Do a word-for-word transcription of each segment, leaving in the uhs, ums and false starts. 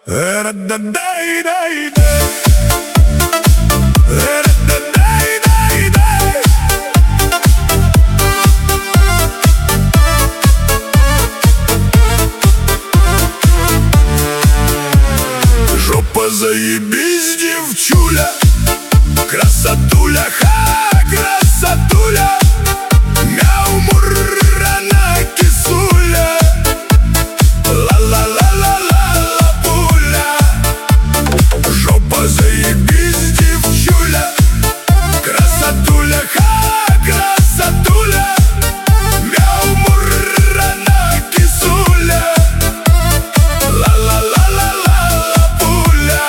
Жопа заебись, девчуля, красотуля, ха, красотуля, мяу, муррана, кисуля, ла-ла-ла-ла-ла-ла, пуля. Жопа заебись, девчуля, красотуля, ха, красотуля, мяу, муррана, кисуля, ла-ла-ла-ла-ла-ла, пуля.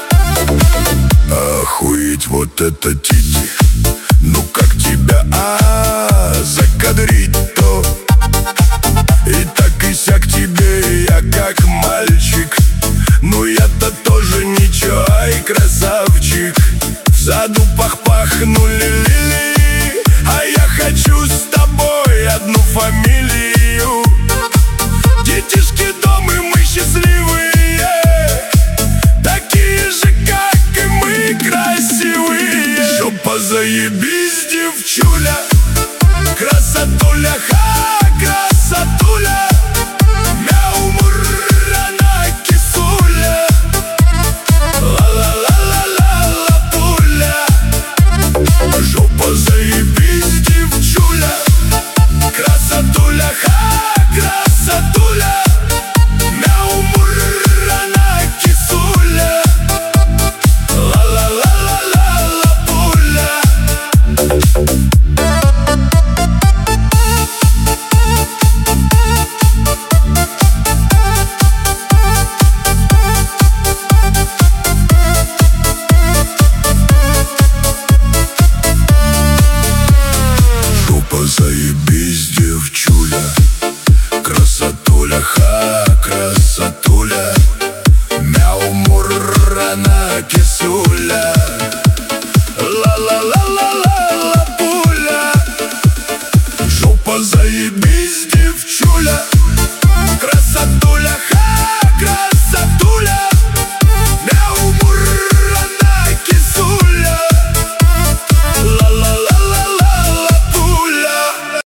Охуеть, вот это тити, ну как тебя, а, закадрить-то? И так и сяк тебе, я как мальчик, ну я-то тоже ничего, ай, красавчик. В саду пах-пахнули лилии, а я хочу с тобой одну фамилию. Детишки дома, и мы счастливые, такие же, как и мы, красивые. Жопа заебись, девчуля, красотуля, ха, красотуля, мяу, муррана, кисуля, ла-ла-ла-ла-ла-ла, пуля. Жопа заебись, девчуля, красотуля, ха, красотуля, мяу, муррана, кисуля, ла-ла-ла-ла-ла-ла, пуля. Жопа заебись.